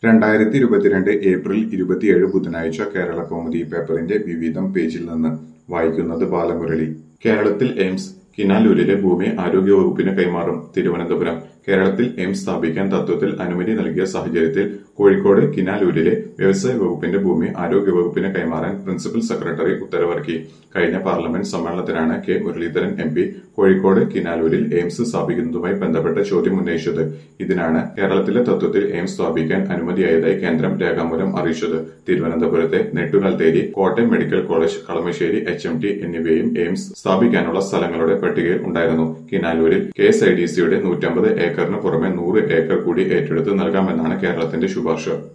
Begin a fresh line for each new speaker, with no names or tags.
2022 April 27 ബുധനാഴ്ച കേരളകൗമുദി പേപ്പറിന്റെ വിവിധം പേജിൽ നിന്ന് വായിക്കുന്നത് ബാലമുരളി. കേരളത്തിൽ എയിംസ് കിനാലൂരിലെ ഭൂമി ആരോഗ്യവകുപ്പിന് കൈമാറും. തിരുവനന്തപുരം. കേരളത്തിൽ എയിംസ് സ്ഥാപിക്കാൻ തത്വത്തിൽ അനുമതി നൽകിയ സാഹചര്യത്തിൽ കോഴിക്കോട് കിനാലൂരിലെ വ്യവസായ വകുപ്പിന്റെ ഭൂമി ആരോഗ്യവകുപ്പിന് കൈമാറാൻ പ്രിൻസിപ്പൽ സെക്രട്ടറി ഉത്തരവിറക്കി. കഴിഞ്ഞ പാർലമെന്റ് സമ്മേളനത്തിലാണ് K Muraleedharan M P Kozhikode കിനാലൂരിൽ എയിംസ് സ്ഥാപിക്കുന്നതുമായി ബന്ധപ്പെട്ട ചോദ്യം ഉന്നയിച്ചത്. ഇതിനാണ് കേരളത്തിലെ തത്വത്തിൽ എയിംസ് സ്ഥാപിക്കാൻ അനുമതിയായതായി കേന്ദ്രം രേഖാമൂലം അറിയിച്ചത്. തിരുവനന്തപുരത്തെ Nettukaltheri, Kottayam medical college, Kalamassery HMT എന്നിവയും എയിംസ് സ്ഥാപിക്കാനുള്ള സ്ഥലങ്ങളുടെ പട്ടികയിൽ ഉണ്ടായിരുന്നു. കിനാലൂരിൽ KSIDCയുടെ 150 ഏക്കറിന് പുറമെ 100 ഏക്കർ കൂടി ഏറ്റെടുത്ത് നൽകാമെന്നാണ് കേരളത്തിന്റെ ശുപാർശ.